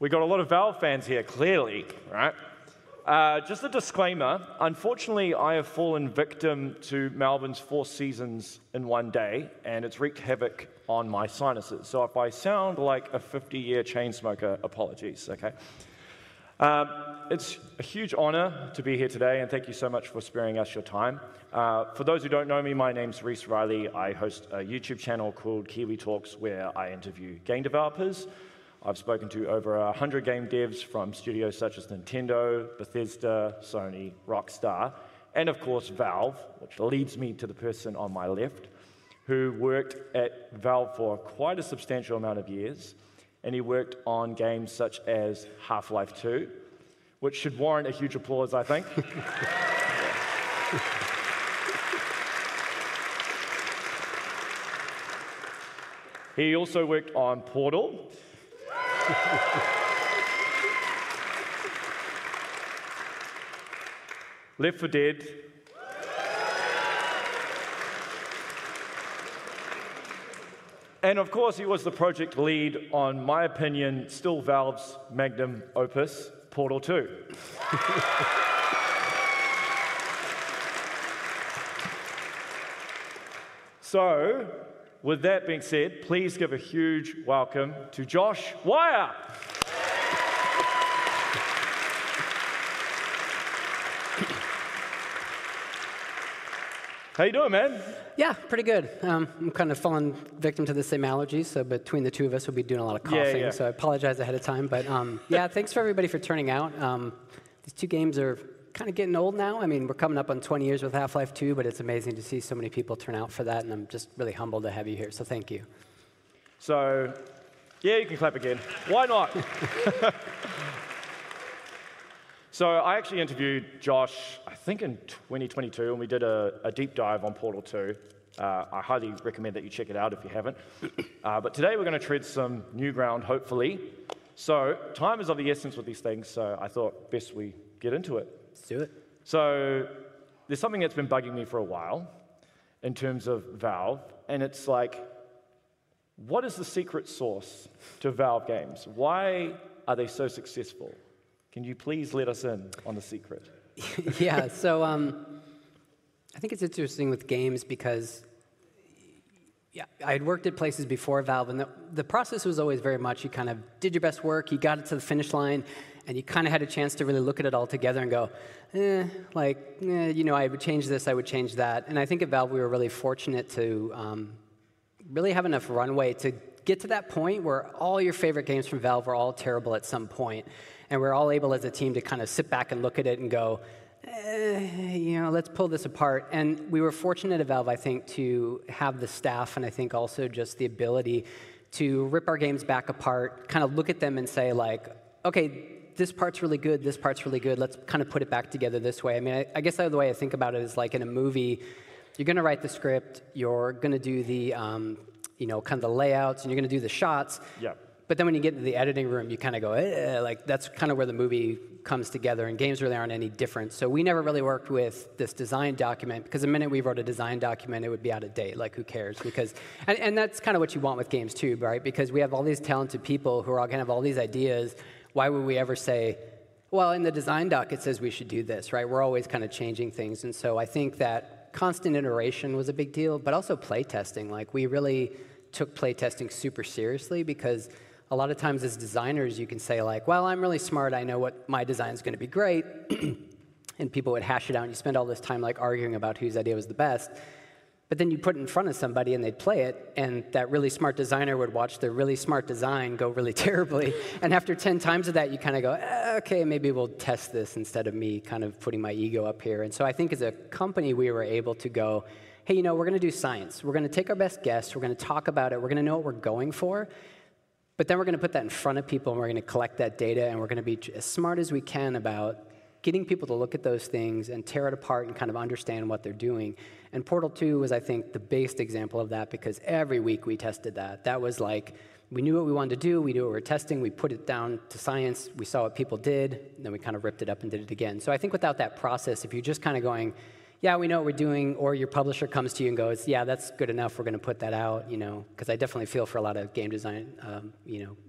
We got a lot of Valve fans here, clearly, right? Just a disclaimer, unfortunately, I have fallen victim to Melbourne's 4 seasons in one day, and it's wreaked havoc on my sinuses. So if I sound like a 50-year chain smoker, apologies, okay? It's a huge honor to be here today, and thank you so much for sparing us your time. For those who don't know me, my name's Reese Riley. I host a YouTube channel called Kiwi Talks, where I interview game developers. I've spoken to over 100 game devs from studios such as Nintendo, Bethesda, Sony, Rockstar, and of course Valve, which leads me to the person on my left, who worked at Valve for quite a substantial amount of years, and he worked on games such as Half-Life 2, which should warrant a huge applause, I think. He also worked on Portal, Left 4 Dead, and of course he was the project lead on my opinion, still Valve's magnum opus, Portal 2. So, with that being said, please give a huge welcome to Josh Wire. How you doing, man? Yeah, pretty good. I'm kind of fallen victim to the same allergies, so between the two of us, we'll be doing a lot of coughing. So I apologize ahead of time. But yeah, thanks for everybody for turning out. These two games are kind of getting old now. I mean, we're coming up on 20 years with Half-Life 2, but it's amazing to see so many people turn out for that, and I'm just really humbled to have you here, so thank you. So, yeah, you can clap again. Why not? So I actually interviewed Josh, I think in 2022, and we did a deep dive on Portal 2. I highly recommend that you check it out if you haven't. But today we're going to tread some new ground, hopefully. So time is of the essence with these things, so I thought best we get into it. Let's do it. So there's something that's been bugging me for a while in terms of Valve, and it's like, what is the secret sauce to Valve games? Why are they so successful? Can you please let us in on the secret? Yeah, so I think it's interesting with games because I had worked at places before Valve, and the process was always very much you kind of did your best work, you got it to the finish line, and you kind of had a chance to really look at it all together and go, I would change this, I would change that. And I think at Valve we were really fortunate to really have enough runway to get to that point where all your favorite games from Valve were all terrible at some point. And we're all able as a team to kind of sit back and look at it and go, let's pull this apart. And we were fortunate at Valve, I think, to have the staff and I think also just the ability to rip our games back apart, kind of look at them and say, like, okay, this part's really good, this part's really good, let's kind of put it back together this way. I mean, I guess the way I think about it is like in a movie, you're going to write the script, you're going to do the, kind of the layouts, and you're going to do the shots. Yeah. But then when you get into the editing room, you kind of go, like that's kind of where the movie comes together, and games really aren't any different. So we never really worked with this design document, because the minute we wrote a design document, it would be out of date. Like, who cares? Because, and that's kind of what you want with games too, right? Because we have all these talented people who are all going to have all these ideas. Why would we ever say, well, in the design doc, it says we should do this, right? We're always kind of changing things. And so I think that constant iteration was a big deal, but also playtesting. Like, we really took playtesting super seriously, because a lot of times as designers, you can say like, well, I'm really smart, I know what my design's going to be great, and people would hash it out, and you spend all this time like arguing about whose idea was the best. But then you put it in front of somebody, and they'd play it, and that really smart designer would watch their really smart design go really terribly, and after 10 times of that, you kind of go, okay, maybe we'll test this instead of me kind of putting my ego up here. And so I think as a company, we were able to go, hey, we're going to do science. We're going to take our best guess. We're going to talk about it. We're going to know what we're going for. But then we're going to put that in front of people, and we're going to collect that data, and we're going to be as smart as we can about getting people to look at those things and tear it apart and kind of understand what they're doing. And Portal 2 was, I think, the biggest example of that, because every week we tested that. That was like, we knew what we wanted to do, we knew what we were testing, we put it down to science, we saw what people did, and then we kind of ripped it up and did it again. So I think without that process, if you're just kind of going, yeah, we know what we're doing, or your publisher comes to you and goes, yeah, that's good enough, we're going to put that out, because I definitely feel for a lot of game design,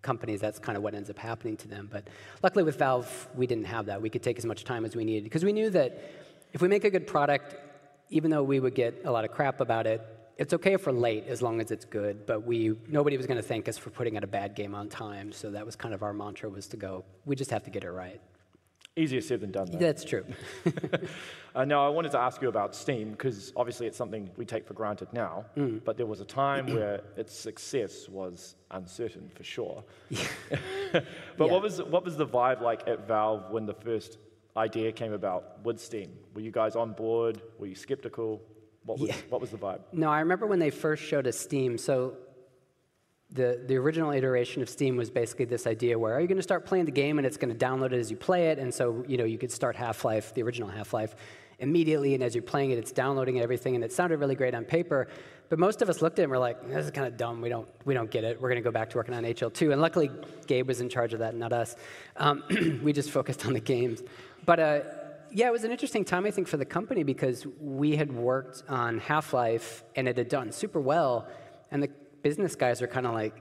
companies, that's kind of what ends up happening to them. But luckily with Valve, we didn't have that. We could take as much time as we needed because we knew that if we make a good product, even though we would get a lot of crap about it, it's okay if we're late as long as it's good, but nobody was going to thank us for putting out a bad game on time, so that was kind of our mantra, was to go, we just have to get it right. Easier said than done, though. That's true. Now, I wanted to ask you about Steam, because obviously it's something we take for granted now, but there was a time where its success was uncertain, for sure. But Yeah. what was the vibe like at Valve when the first idea came about with Steam? Were you guys on board? Were you skeptical? What was the vibe? No, I remember when they first showed us Steam. So the original iteration of Steam was basically this idea where, are you going to start playing the game and it's going to download it as you play it? And so, you could start Half-Life, the original Half-Life, immediately, and as you're playing it, it's downloading everything, and it sounded really great on paper. But most of us looked at it and were like, this is kind of dumb. We don't get it. We're going to go back to working on HL2. And luckily, Gabe was in charge of that, not us. We just focused on the games. But yeah, it was an interesting time, I think, for the company because we had worked on Half-Life, and it had done super well, and the business guys are kind of like,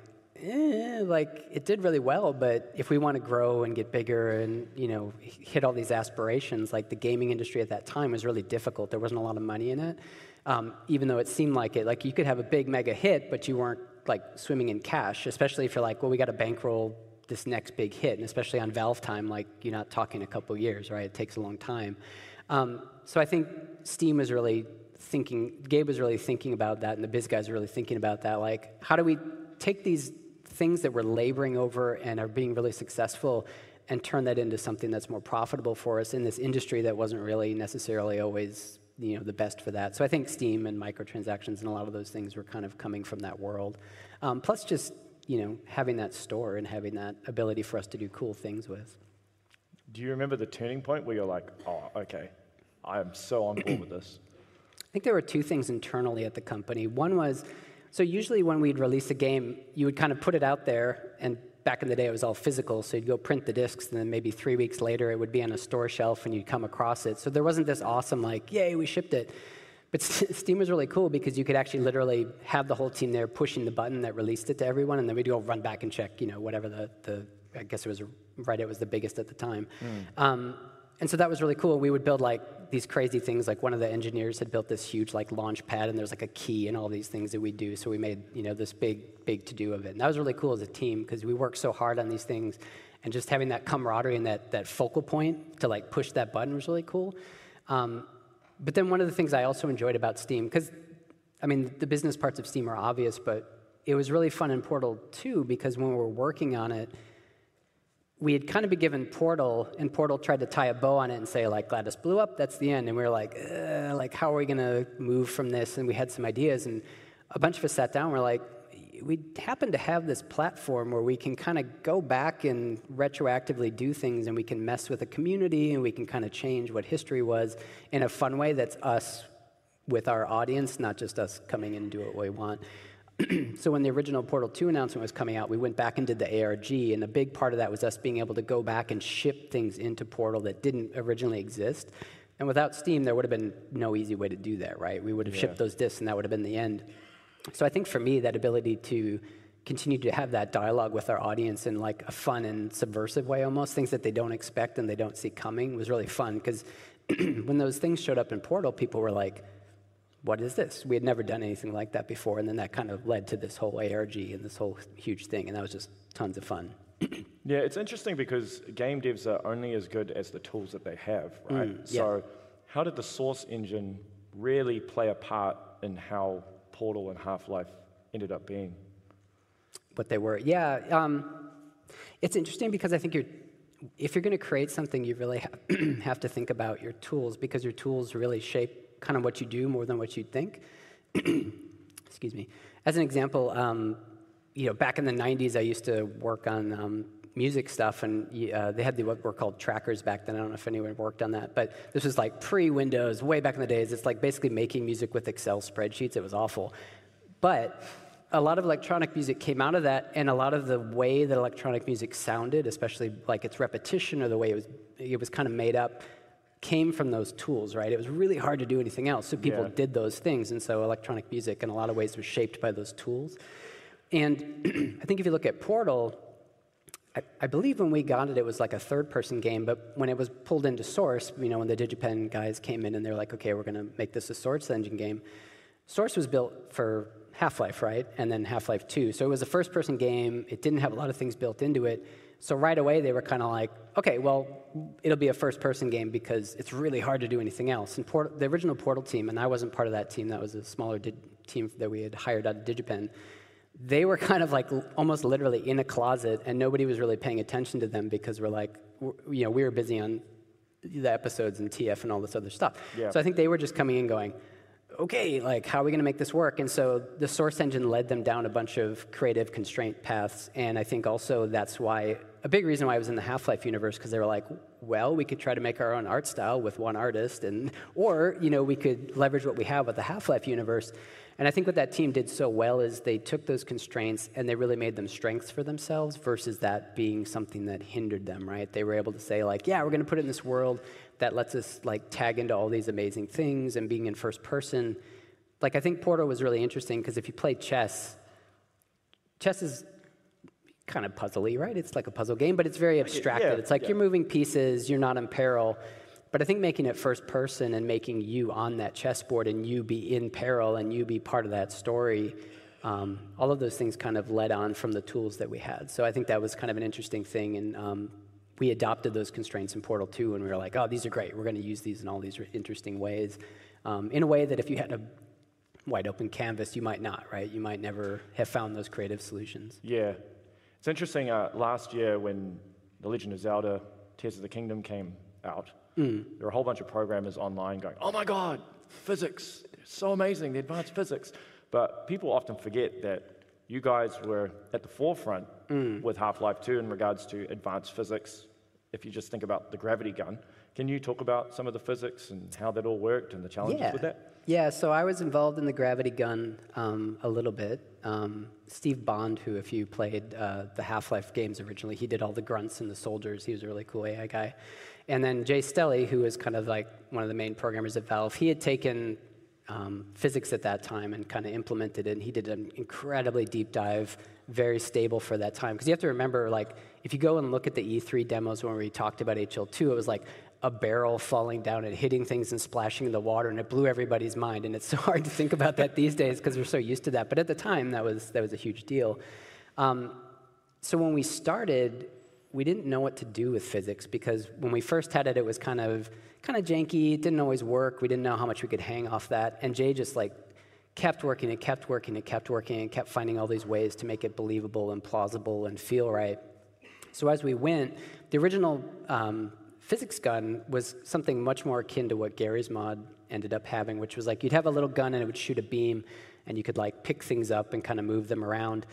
it did really well, but if we want to grow and get bigger and, hit all these aspirations, like the gaming industry at that time was really difficult. There wasn't a lot of money in it, even though it seemed like it. Like, you could have a big mega hit, but you weren't, swimming in cash, especially if you're like, well, we got to bankroll this next big hit, and especially on Valve time, you're not talking a couple years, right? It takes a long time. So I think Steam was really Gabe was really thinking about that, and the biz guys are really thinking about that. How do we take these things that we're laboring over and are being really successful and turn that into something that's more profitable for us in this industry that wasn't really necessarily always the best for that. So I think Steam and microtransactions and a lot of those things were kind of coming from that world. Plus just having that store and having that ability for us to do cool things with. Do you remember the turning point where you're like, oh, okay, I am so on board with this? I think there were two things internally at the company. One was, so usually when we'd release a game, you would kind of put it out there, and back in the day it was all physical, so you'd go print the discs, and then maybe 3 weeks later it would be on a store shelf and you'd come across it. So there wasn't this awesome, yay, we shipped it. But Steam was really cool because you could actually literally have the whole team there pushing the button that released it to everyone, and then we'd go run back and check, whatever I guess it was Reddit was the biggest at the time. And so that was really cool. We would build these crazy things. One of the engineers had built this huge launch pad, and there's a key and all these things that we do. So we made this big to do of it. And that was really cool as a team because we worked so hard on these things, and just having that camaraderie and that focal point to push that button was really cool. But then one of the things I also enjoyed about Steam, because the business parts of Steam are obvious, but it was really fun in Portal 2 because when we were working on it, we had kind of been given Portal, and Portal tried to tie a bow on it and say, GLaDOS blew up, that's the end. And we were like, how are we going to move from this? And we had some ideas, and a bunch of us sat down and we're like, we happen to have this platform where we can kind of go back and retroactively do things, and we can mess with the community, and we can kind of change what history was in a fun way that's us with our audience, not just us coming in and do what we want. So when the original Portal 2 announcement was coming out, we went back and did the ARG, and a big part of that was us being able to go back and ship things into Portal that didn't originally exist. And without Steam, there would have been no easy way to do that, right? We would have shipped those disks, and that would have been the end. So I think for me, that ability to continue to have that dialogue with our audience in a fun and subversive way almost, things that they don't expect and they don't see coming, was really fun. Because when those things showed up in Portal, people were like, what is this? We had never done anything like that before, and then that kind of led to this whole ARG and this whole huge thing, and that was just tons of fun. Yeah, it's interesting because game devs are only as good as the tools that they have, right? So how did the Source engine really play a part in how Portal and Half-Life ended up being? What they were, it's interesting because I think if you're going to create something, you really have to think about your tools, because your tools really shape kind of what you do more than what you'd think. Excuse me. As an example, back in the 90s, I used to work on music stuff, and they had what were called trackers back then. I don't know if anyone worked on that, but this was pre-Windows, way back in the days. It's basically making music with Excel spreadsheets. It was awful. But a lot of electronic music came out of that, and a lot of the way that electronic music sounded, especially its repetition or the way it was kind of made up, came from those tools, right? It was really hard to do anything else, so people did those things, and so electronic music in a lot of ways was shaped by those tools. And I think if you look at Portal, I believe when we got it, it was like a third-person game, but when it was pulled into Source, when the DigiPen guys came in and they're like, okay, we're going to make this a Source engine game. Source was built for Half-Life, right? And then Half-Life 2. So it was a first-person game. It didn't have a lot of things built into it. So right away, they were kind of like, okay, well, it'll be a first-person game because it's really hard to do anything else. And the original Portal team, and I wasn't part of that team. That was a smaller team that we had hired out of DigiPen. They were kind of like almost literally in a closet, and nobody was really paying attention to them because we were busy on the episodes and TF and all this other stuff. Yeah. So I think they were just coming in going, okay, like, how are we going to make this work? And so the Source engine led them down a bunch of creative constraint paths, and I think also that's why, a big reason why I was in the Half-Life universe, because they were like, well, we could try to make our own art style with one artist, or we could leverage what we have with the Half-Life universe. And I think what that team did so well is they took those constraints and they really made them strengths for themselves versus that being something that hindered them, right? They were able to say, like, yeah, we're going to put it in this world that lets us, like, tag into all these amazing things and being in first person. Like, I think Portal was really interesting because if you play chess is kind of puzzly, right? It's like a puzzle game, but it's very abstracted. Yeah, it's like you're moving pieces, you're not in peril. But I think making it first person and making you on that chessboard and you be in peril and you be part of that story, all of those things kind of led on from the tools that we had. So I think that was kind of an interesting thing. And we adopted those constraints in Portal 2, and we were like, oh, these are great. We're going to use these in all these interesting ways, in a way that if you had a wide open canvas, you might not, right? You might never have found those creative solutions. Yeah. It's interesting, last year when The Legend of Zelda Tears of the Kingdom came out, there were a whole bunch of programmers online going, oh my God, physics, so amazing, the advanced physics. But people often forget that you guys were at the forefront with Half-Life 2 in regards to advanced physics. If you just think about the gravity gun, can you talk about some of the physics and how that all worked and the challenges with that? Yeah, so I was involved in the gravity gun a little bit. Steve Bond, who if you played the Half-Life games originally, he did all the grunts and the soldiers. He was a really cool AI guy. And then Jay Stelly, who was kind of like one of the main programmers at Valve, he had taken physics at that time and kind of implemented it. And he did an incredibly deep dive, very stable for that time. Because you have to remember, like, if you go and look at the E3 demos when we talked about HL2, it was like a barrel falling down and hitting things and splashing in the water, and it blew everybody's mind. And it's so hard to think about that these days because we're so used to that. But at the time, that was a huge deal. So when we started, we didn't know what to do with physics because when we first had it, it was kind of janky. It didn't always work. We didn't know how much we could hang off that. And Jay just like kept working and kept working and kept working and kept finding all these ways to make it believable and plausible and feel right. So as we went, the original physics gun was something much more akin to what Gary's mod ended up having, which was like you'd have a little gun and it would shoot a beam, and you could like pick things up and kind of move them around.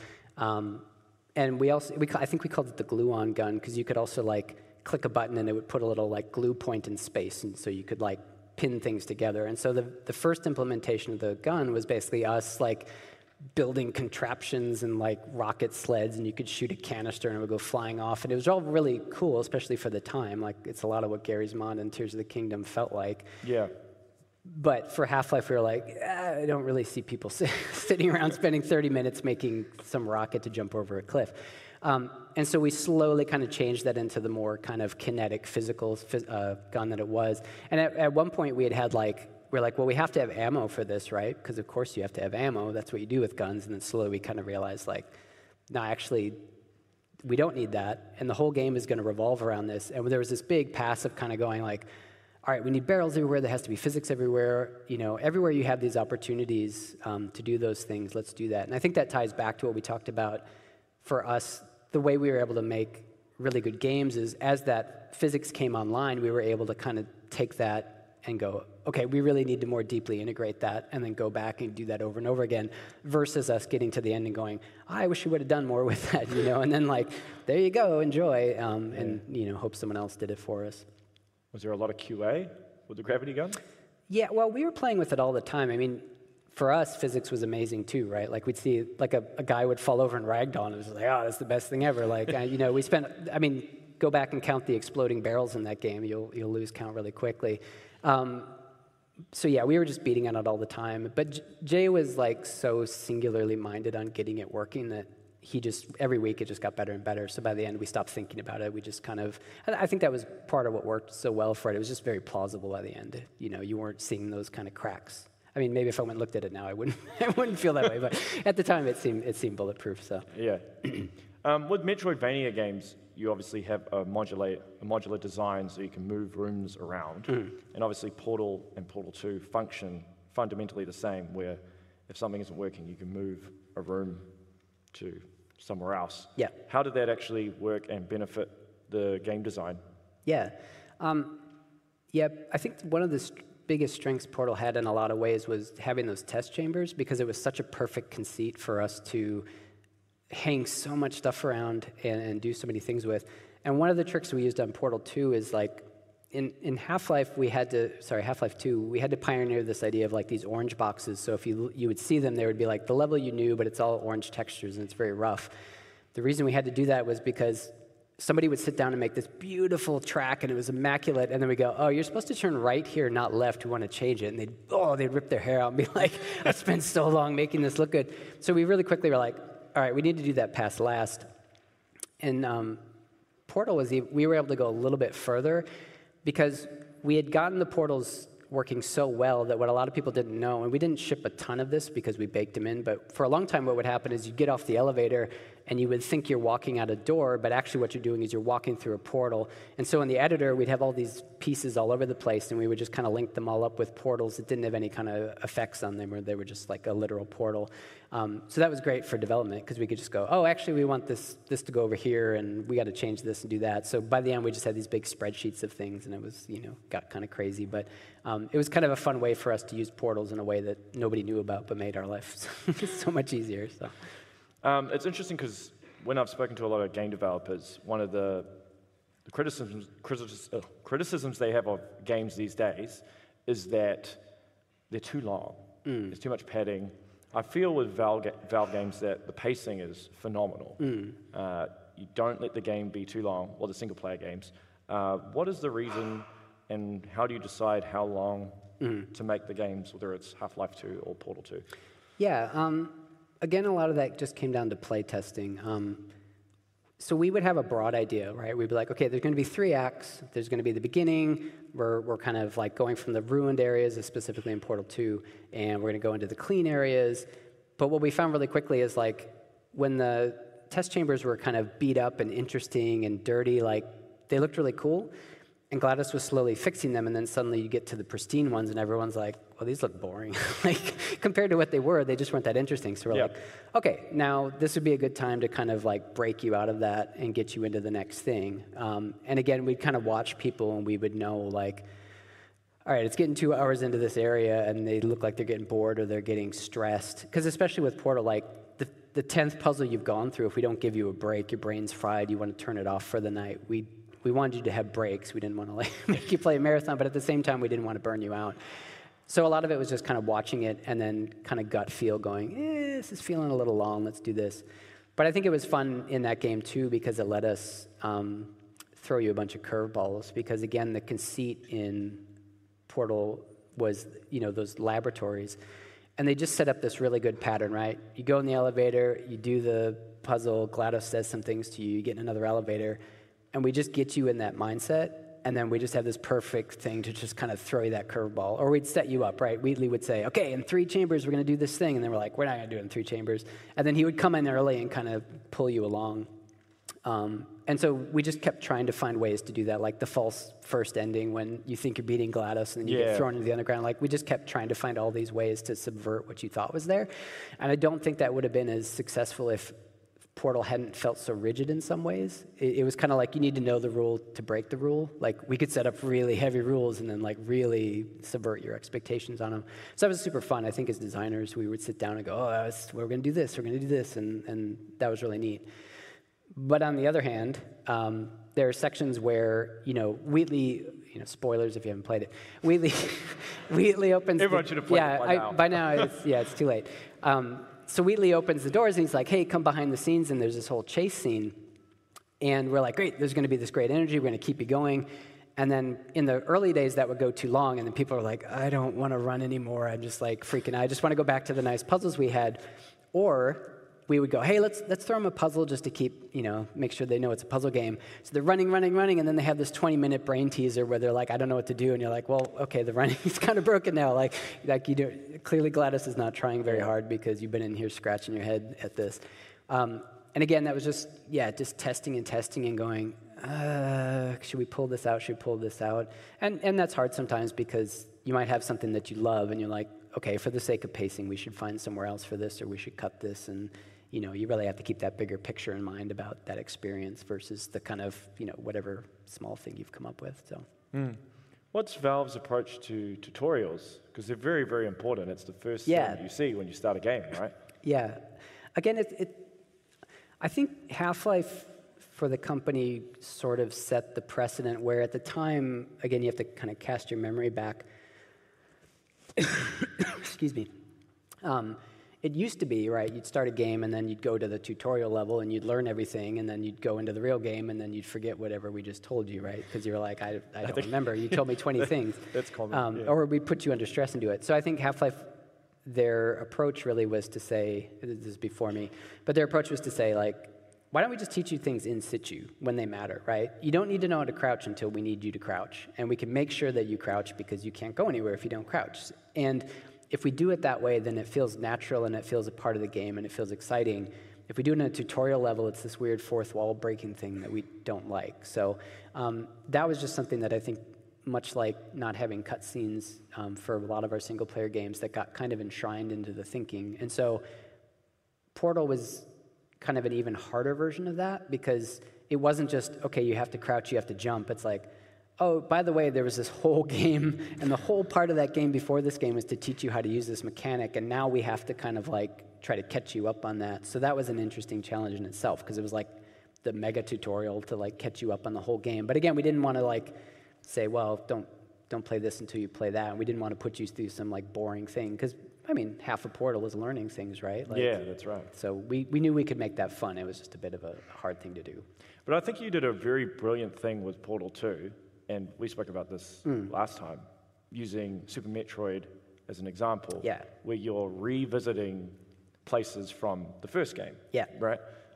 And I think we called it the glue-on gun because you could also like click a button and it would put a little like glue point in space, and so you could like pin things together. And so the first implementation of the gun was basically us like building contraptions and like rocket sleds, and you could shoot a canister and it would go flying off. And it was all really cool, especially for the time. Like it's a lot of what Gary's mod and Tears of the Kingdom felt like. Yeah. But for Half-Life, we were like, I don't really see people sitting around spending 30 minutes making some rocket to jump over a cliff. And so we slowly kind of changed that into the more kind of kinetic, physical gun that it was. And at one point, we're like, well, we have to have ammo for this, right? Because, of course, you have to have ammo. That's what you do with guns. And then slowly we kind of realized, like, no, actually, we don't need that. And the whole game is going to revolve around this. And there was this big pass of kind of going, like, all right, we need barrels everywhere. There has to be physics everywhere. Everywhere you have these opportunities to do those things, let's do that. And I think that ties back to what we talked about for us. The way we were able to make really good games is as that physics came online, we were able to kind of take that and go, okay, we really need to more deeply integrate that and then go back and do that over and over again versus us getting to the end and going, I wish we would have done more with that, and then like, there you go, enjoy, and hope someone else did it for us. Was there a lot of QA with the gravity gun? Yeah, well, we were playing with it all the time. I mean, for us, physics was amazing too, right? Like we'd see like a guy would fall over in ragdoll, and it was like, oh, that's the best thing ever. Like, we spent, go back and count the exploding barrels in that game. You'll lose count really quickly. So yeah, we were just beating on it all the time. But Jay was like so singularly minded on getting it working that every week it just got better and better. So by the end, we stopped thinking about it. We just I think that was part of what worked so well for it. It was just very plausible by the end. You weren't seeing those kind of cracks. I mean, maybe if I went and looked at it now, I wouldn't feel that way. But at the time, it seemed bulletproof. So yeah. With Metroidvania games, you obviously have a modular design, so you can move rooms around. And obviously, Portal and Portal 2 function fundamentally the same, where if something isn't working, you can move a room to somewhere else. Yeah. How did that actually work and benefit the game design? Yeah. I think one of the biggest strengths Portal had in a lot of ways was having those test chambers, because it was such a perfect conceit for us to hang so much stuff around and do so many things with. And one of the tricks we used on Portal 2 is like, in Half-Life, Half-Life 2, we had to pioneer this idea of like these orange boxes. So if you would see them, they would be like the level you knew, but it's all orange textures and it's very rough. The reason we had to do that was because somebody would sit down and make this beautiful track, and it was immaculate, and then we go, oh, you're supposed to turn right here, not left. We want to change it. And they'd rip their hair out and be like, I spent so long making this look good. So we really quickly were like, all right, we need to do that pass last. And Portal we were able to go a little bit further, because we had gotten the portals working so well that what a lot of people didn't know, and we didn't ship a ton of this because we baked them in, but for a long time what would happen is you'd get off the elevator and you would think you're walking out a door, but actually what you're doing is you're walking through a portal. And so in the editor, we'd have all these pieces all over the place, and we would just kind of link them all up with portals that didn't have any kind of effects on them, or they were just like a literal portal. So that was great for development, because we could just go, oh, actually we want this to go over here, and we got to change this and do that. So by the end, we just had these big spreadsheets of things, and it was, got kind of crazy. But it was kind of a fun way for us to use portals in a way that nobody knew about, but made our life so much easier. So. It's interesting because when I've spoken to a lot of game developers, one of the criticisms they have of games these days is that they're too long. There's too much padding. I feel with Valve games that the pacing is phenomenal. You don't let the game be too long, or the single-player games. What is the reason, and how do you decide how long to make the games, whether it's Half-Life 2 or Portal 2? Yeah, again, a lot of that just came down to play testing. So we would have a broad idea, right? We'd be like, okay, there's going to be 3 acts. There's going to be the beginning. We're kind of like going from the ruined areas, specifically in Portal 2, and we're going to go into the clean areas. But what we found really quickly is like when the test chambers were kind of beat up and interesting and dirty, like they looked really cool. And GLaDOS was slowly fixing them, and then suddenly you get to the pristine ones, and everyone's like, well, these look boring. Like, compared to what they were, they just weren't that interesting. So we're like, okay, now this would be a good time to kind of like break you out of that and get you into the next thing. And again, we'd kind of watch people, and we would know, like, all right, it's getting 2 hours into this area, and they look like they're getting bored or they're getting stressed. Because especially with Portal, like, the 10th puzzle you've gone through, if we don't give you a break, your brain's fried, you want to turn it off for the night. We wanted you to have breaks. We didn't want to like make you play a marathon, but at the same time, we didn't want to burn you out. So a lot of it was just kind of watching it and then kind of gut feel going, this is feeling a little long, let's do this. But I think it was fun in that game, too, because it let us throw you a bunch of curveballs. Because, again, the conceit in Portal was, those laboratories. And they just set up this really good pattern, right? You go in the elevator, you do the puzzle, GLaDOS says some things to you, you get in another elevator, and we just get you in that mindset, and then we just have this perfect thing to just kind of throw you that curveball. Or we'd set you up, right? Wheatley would say, okay, in 3 chambers, we're going to do this thing. And then we're like, we're not going to do it in 3 chambers. And then he would come in early and kind of pull you along. And so we just kept trying to find ways to do that, like the false first ending when you think you're beating GLaDOS and then you get thrown into the underground. Like, we just kept trying to find all these ways to subvert what you thought was there. And I don't think that would have been as successful if Portal hadn't felt so rigid in some ways. It was kind of like you need to know the rule to break the rule. Like, we could set up really heavy rules and then like really subvert your expectations on them. So that was super fun. I think as designers, we would sit down and go, we're going to do this, we're going to do this, and that was really neat. But on the other hand, there are sections where, Wheatley, spoilers if you haven't played it, Wheatley opens Everyone should have played it by now. By now, it's too late. So Wheatley opens the doors, and he's like, hey, come behind the scenes, and there's this whole chase scene. And we're like, great, there's going to be this great energy, we're going to keep you going. And then in the early days, that would go too long, and then people are like, I don't want to run anymore, I'm just like freaking out. I just want to go back to the nice puzzles we had. Or we would go, hey, let's throw them a puzzle just to keep, make sure they know it's a puzzle game. So they're running, and then they have this 20-minute brain teaser where they're like, I don't know what to do, and you're like, well, okay, the running is kind of broken now. Like you do. Clearly, Gladys is not trying very hard because you've been in here scratching your head at this. And again, that was just testing and going, should we pull this out? Should we pull this out? And that's hard sometimes because you might have something that you love, and you're like, okay, for the sake of pacing, we should find somewhere else for this, or we should cut this, and you really have to keep that bigger picture in mind about that experience versus the kind of, whatever small thing you've come up with. So, What's Valve's approach to tutorials? Because they're very, very important. It's the first thing you see when you start a game, right? Yeah. Again, I think Half-Life for the company sort of set the precedent where at the time, again, you have to kind of cast your memory back. Excuse me. It used to be, right, you'd start a game and then you'd go to the tutorial level and you'd learn everything, and then you'd go into the real game and then you'd forget whatever we just told you, right? Because you were like, I don't remember. You told me 20 things. That's common. Or we put you under stress and do it. So I think Half-Life, their approach really was to say, this is before me, but their approach was to say, like, why don't we just teach you things in situ when they matter, right? You don't need to know how to crouch until we need you to crouch. And we can make sure that you crouch because you can't go anywhere if you don't crouch. And if we do it that way, then it feels natural and it feels a part of the game and it feels exciting. If we do it in a tutorial level, it's this weird fourth wall breaking thing that we don't like. So that was just something that I think, much like not having cutscenes for a lot of our single-player games, that got kind of enshrined into the thinking. And so Portal was kind of an even harder version of that, because it wasn't just, okay, you have to crouch, you have to jump. It's like, oh, by the way, there was this whole game, and the whole part of that game before this game was to teach you how to use this mechanic, and now we have to kind of like try to catch you up on that. So that was an interesting challenge in itself, because it was like the mega tutorial to like catch you up on the whole game. But again, we didn't want to like say, well, don't play this until you play that, and we didn't want to put you through some like boring thing, because I mean, half of Portal is learning things, right? Like, yeah, that's right. So we knew we could make that fun. It was just a bit of a hard thing to do. But I think you did a very brilliant thing with Portal 2, and we spoke about this last time, using Super Metroid as an example, where you're revisiting places from the first game, right?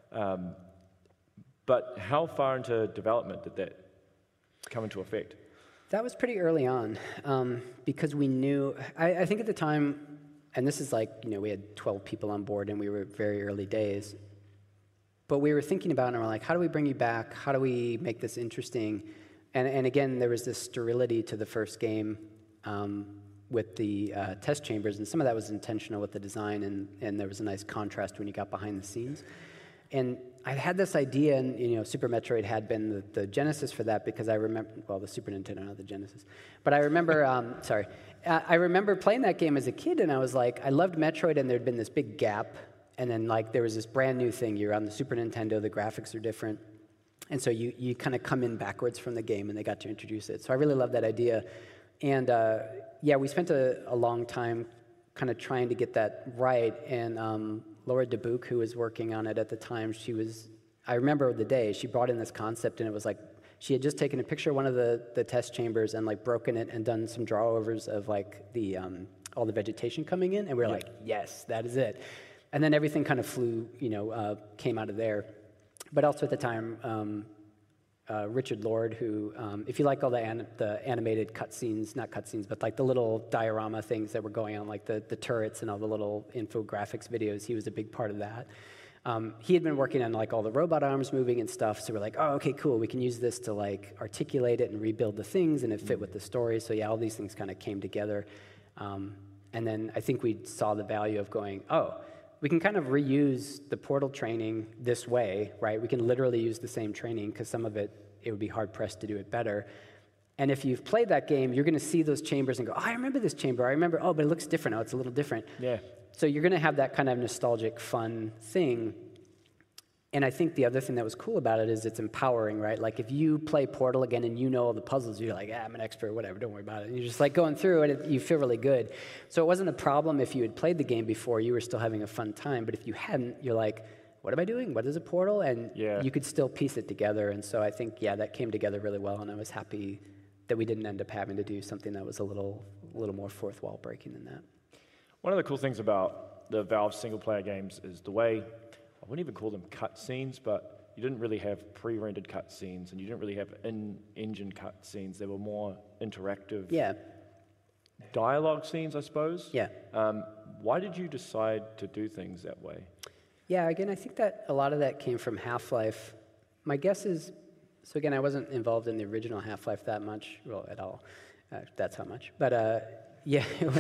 But how far into development did that come into effect? That was pretty early on, because we knew, I think at the time, and this is like, we had 12 people on board and we were very early days, but we were thinking about it and we're like, how do we bring you back? How do we make this interesting? And again, there was this sterility to the first game with the test chambers, and some of that was intentional with the design, and there was a nice contrast when you got behind the scenes. And I had this idea, and Super Metroid had been the genesis for that, because I remember, well, the Super Nintendo, not the Genesis. But I remember, I remember playing that game as a kid, and I was like, I loved Metroid, and there'd been this big gap, and then like there was this brand new thing. You're on the Super Nintendo, the graphics are different, and so you kind of come in backwards from the game, and they got to introduce it. So I really loved that idea, and we spent a long time kind of trying to get that right, and Laura Dubuque, who was working on it at the time, I remember the day, she brought in this concept, and it was like, she had just taken a picture of one of the test chambers and like broken it and done some drawovers of like the all the vegetation coming in, and we were like, yes, that is it. And then everything kind of came out of there. But also at the time, Richard Lord, who, if you like all the animated cutscenes, not cutscenes, but like the little diorama things that were going on, like the turrets and all the little infographics videos, he was a big part of that. He had been working on like all the robot arms moving and stuff, so we're like, oh, okay, cool, we can use this to like articulate it and rebuild the things, and it fit with the story. So yeah, all these things kind of came together. And then I think we saw the value of going, oh, we can kind of reuse the Portal training this way, right? We can literally use the same training, because some of it would be hard-pressed to do it better. And if you've played that game, you're going to see those chambers and go, oh, I remember this chamber. I remember, oh, but it looks different now. It's a little different. Yeah. So you're going to have that kind of nostalgic, fun thing. And I think the other thing that was cool about it is it's empowering, right? Like if you play Portal again and you know all the puzzles, you're like, I'm an expert, whatever, don't worry about it. And you're just like going through it, you feel really good. So it wasn't a problem if you had played the game before, you were still having a fun time. But if you hadn't, you're like, what am I doing? What is a Portal? And you could still piece it together. And so I think, that came together really well. And I was happy that we didn't end up having to do something that was a little more fourth wall breaking than that. One of the cool things about the Valve single-player games is the way I wouldn't even call them cutscenes, but you didn't really have pre-rendered cutscenes, and you didn't really have in-engine cutscenes. They were more interactive dialogue scenes, I suppose. Yeah. Why did you decide to do things that way? Yeah, again, I think that a lot of that came from Half-Life. My guess is, so again, I wasn't involved in the original Half-Life that much, well, at all. That's how much. But yeah,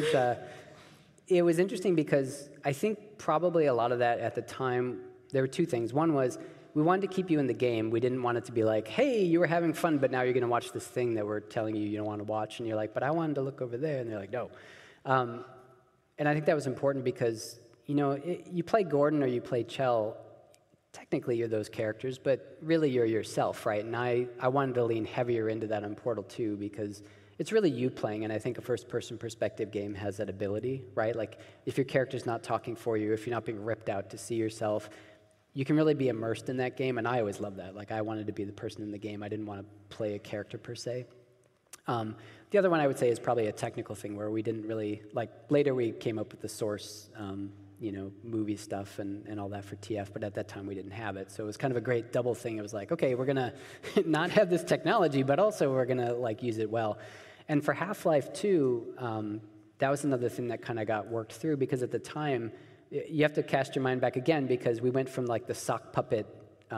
it was interesting because I think probably a lot of that at the time, there were two things. One was we wanted to keep you in the game. We didn't want it to be like, hey, you were having fun, but now you're going to watch this thing that we're telling you don't want to watch. And you're like, but I wanted to look over there. And they're like, no. And I think that was important because, you play Gordon or you play Chell, technically you're those characters, but really you're yourself, right? And I wanted to lean heavier into that on Portal 2 because it's really you playing, and I think a first-person perspective game has that ability, right? Like, if your character's not talking for you, if you're not being ripped out to see yourself, you can really be immersed in that game, and I always loved that. Like, I wanted to be the person in the game. I didn't want to play a character per se. The other one I would say is probably a technical thing where we didn't really, like, later we came up with the Source, movie stuff and all that for TF, but at that time we didn't have it. So it was kind of a great double thing. It was like, okay, we're going to not have this technology, but also we're going to, use it well. And for Half-Life 2, that was another thing that kind of got worked through because at the time, you have to cast your mind back again because we went from, the sock puppet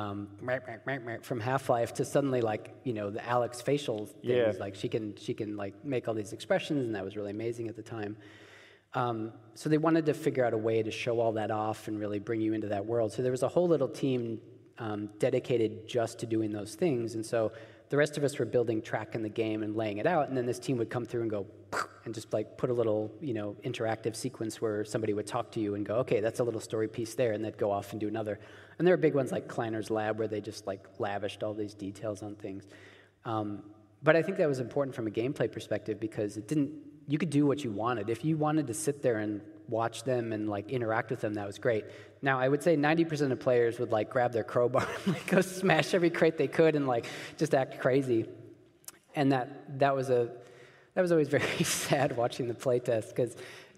from Half-Life to suddenly, the Alex facial things. Yeah. Like, she can make all these expressions, and that was really amazing at the time. So they wanted to figure out a way to show all that off and really bring you into that world. So there was a whole little team dedicated just to doing those things. And so the rest of us were building track in the game and laying it out. And then this team would come through and go, and just put a little, interactive sequence where somebody would talk to you and go, okay, that's a little story piece there. And they'd go off and do another. And there were big ones like Kleiner's Lab where they just lavished all these details on things. But I think that was important from a gameplay perspective because you could do what you wanted. If you wanted to sit there and watch them and interact with them, that was great. Now, I would say 90% of players would grab their crowbar and go smash every crate they could and just act crazy. And that was always very sad watching the playtest because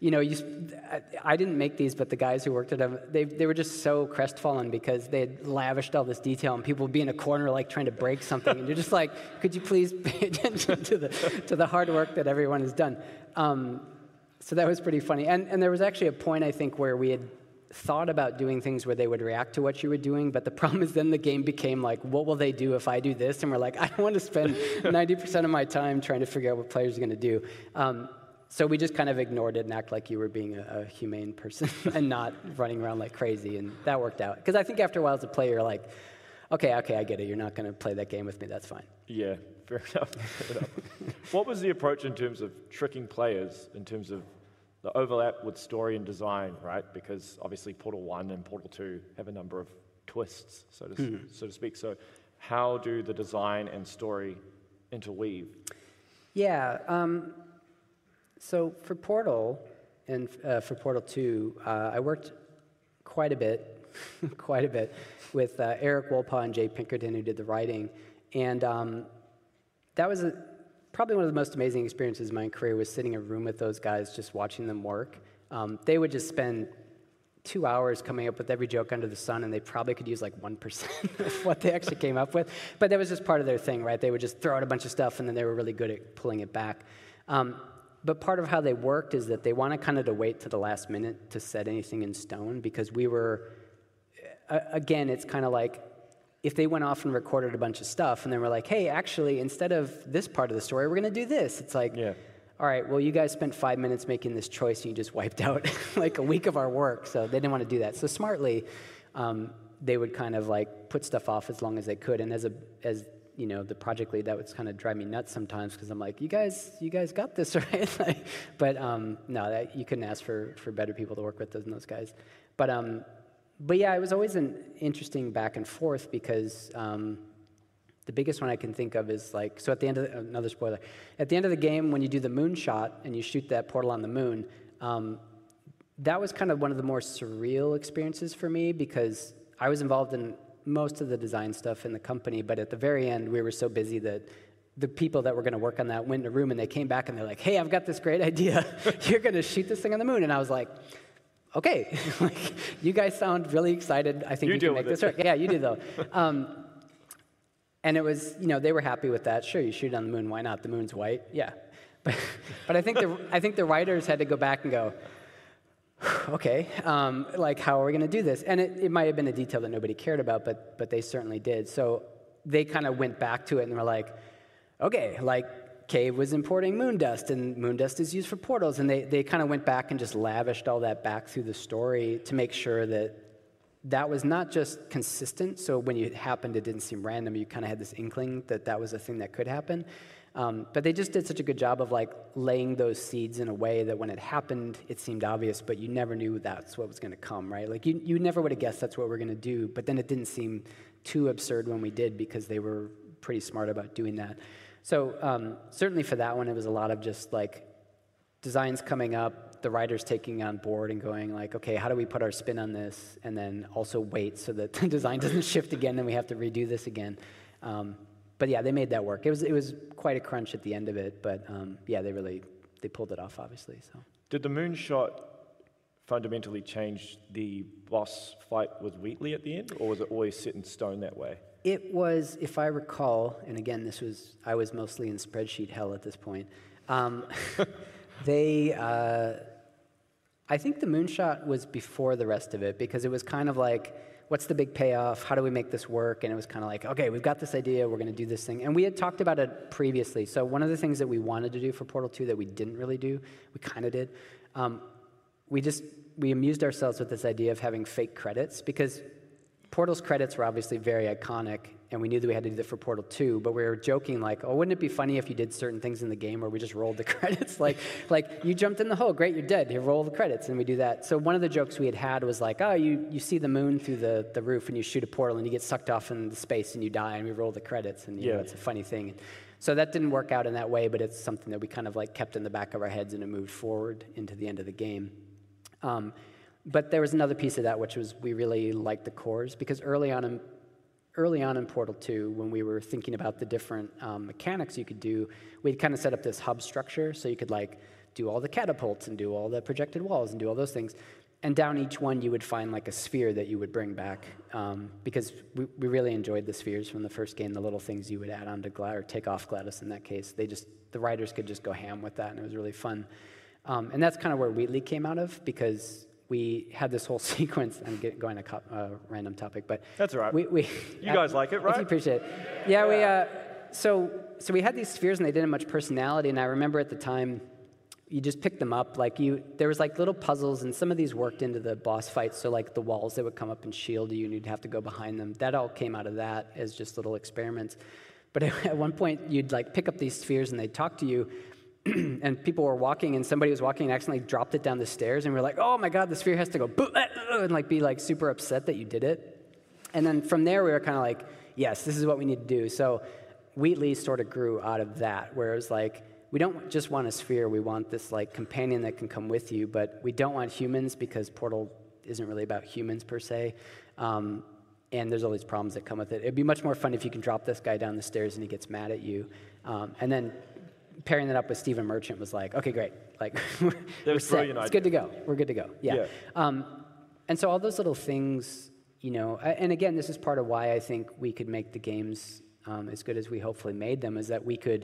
I didn't make these, but the guys who worked at them, they were just so crestfallen because they had lavished all this detail, and people would be in a corner trying to break something, and you're just like, could you please pay attention to the hard work that everyone has done? So that was pretty funny, and there was actually a point I think where we had thought about doing things where they would react to what you were doing, but the problem is then the game became what will they do if I do this? And we're like, I don't want to spend 90% of my time trying to figure out what players are going to do. So we just kind of ignored it and act like you were being a humane person and not running around like crazy, and that worked out. Because I think after a while as a player, you're like, okay, I get it. You're not going to play that game with me. That's fine. Yeah, fair enough. What was the approach in terms of tricking players, in terms of the overlap with story and design, right? Because obviously Portal 1 and Portal 2 have a number of twists, so to speak. So how do the design and story interweave? Yeah, so for Portal and for Portal 2, I worked quite a bit with Eric Wolpaw and Jay Pinkerton, who did the writing. And that was probably one of the most amazing experiences in my career, was sitting in a room with those guys, just watching them work. They would just spend 2 hours coming up with every joke under the sun, and they probably could use 1% of what they actually came up with. But that was just part of their thing, right? They would just throw out a bunch of stuff, and then they were really good at pulling it back. But part of how they worked is that they wanted kind of to wait to the last minute to set anything in stone, because we were, again, it's kind of like if they went off and recorded a bunch of stuff and then were like, hey, actually, instead of this part of the story, we're going to do this. It's like, yeah. All right, well, you guys spent 5 minutes making this choice and you just wiped out a week of our work. So they didn't want to do that. So smartly, they would kind of put stuff off as long as they could. And as the project lead, that would kind of drive me nuts sometimes, because I'm like, you guys got this, right? But no, you couldn't ask for better people to work with than those guys. But yeah, it was always an interesting back and forth, because the biggest one I can think of is so at the end of another spoiler, at the end of the game, when you do the moon shot and you shoot that portal on the moon, that was kind of one of the more surreal experiences for me, because I was involved in most of the design stuff in the company, but at the very end, we were so busy that the people that were going to work on that went in a room, and they came back and they're like, hey, I've got this great idea. You're going to shoot this thing on the moon. And I was like, okay, like, you guys sound really excited. I think you can make this work. Yeah, you do though. And it was, they were happy with that. Sure, you shoot it on the moon. Why not? The moon's white. Yeah. But I think the writers had to go back and go, okay, like, how are we going to do this? And it might have been a detail that nobody cared about, but they certainly did. So they kind of went back to it and were like, okay, like, Cave was importing moon dust, and moon dust is used for portals. And they kind of went back and just lavished all that back through the story to make sure that was not just consistent. So when it happened, it didn't seem random. You kind of had this inkling that was a thing that could happen. But they just did such a good job of like laying those seeds in a way that when it happened, it seemed obvious, but you never knew that's what was going to come, right? Like you never would have guessed that's what we're going to do, but then it didn't seem too absurd when we did because they were pretty smart about doing that. So certainly for that one, it was a lot of just like designs coming up, the writers taking on board and going like, okay, how do we put our spin on this? And then also wait so that the design doesn't shift again and we have to redo this again. But yeah, they made that work. It was quite a crunch at the end of it, but yeah, they pulled it off, obviously. So. Did the moonshot fundamentally change the boss fight with Wheatley at the end, or was it always set in stone that way? It was, if I recall, and again, I was mostly in spreadsheet hell at this point. I think the moonshot was before the rest of it because it was kind of like, what's the big payoff? How do we make this work? And it was kind of like, okay, we've got this idea. We're going to do this thing. And we had talked about it previously. So one of the things that we wanted to do for Portal 2 that we didn't really do, we kind of did, we amused ourselves with this idea of having fake credits because Portal's credits were obviously very iconic, and we knew that we had to do that for Portal 2, but we were joking like, oh, wouldn't it be funny if you did certain things in the game where we just rolled the credits? like you jumped in the hole, great, you're dead, here, roll the credits, and we do that. So one of the jokes we had was like, oh, you see the moon through the roof, and you shoot a portal, and you get sucked off into space, and you die, and we roll the credits, and you know, it's a funny thing. So that didn't work out in that way, but it's something that we kind of like kept in the back of our heads, and it moved forward into the end of the game. But there was another piece of that, which was we really liked the cores, because early on in Portal 2, when we were thinking about the different mechanics you could do, we'd kind of set up this hub structure, so you could like do all the catapults and do all the projected walls and do all those things. And down each one, you would find like a sphere that you would bring back, because we really enjoyed the spheres from the first game, the little things you would add on to GLaDOS, or take off GLaDOS in that case. The writers could just go ham with that, and it was really fun. And that's kind of where Wheatley came out of, because we had this whole sequence. I'm going to a random topic, but that's all right. You guys like it, right? If you appreciate it. Yeah. So we had these spheres, and they didn't have much personality. And I remember at the time, you just picked them up. There was like little puzzles, and some of these worked into the boss fights. So like the walls that would come up and shield you, and you'd have to go behind them. That all came out of that as just little experiments. But at one point, you'd like pick up these spheres, and they'd talk to you. And people were walking, and somebody was walking and accidentally dropped it down the stairs, and we were like, oh my God, the sphere has to go, and like be like super upset that you did it. And then from there, we were kind of like, yes, this is what we need to do. So Wheatley sort of grew out of that, where it was like, we don't just want a sphere, we want this like companion that can come with you, but we don't want humans because Portal isn't really about humans per se. And there's all these problems that come with it. It'd be much more fun if you can drop this guy down the stairs and he gets mad at you. And then pairing that up with Stephen Merchant was like, okay, great. Like, we're set. It's good to go. We're good to go. Yeah. And so all those little things, and again, this is part of why I think we could make the games as good as we hopefully made them, is that we could,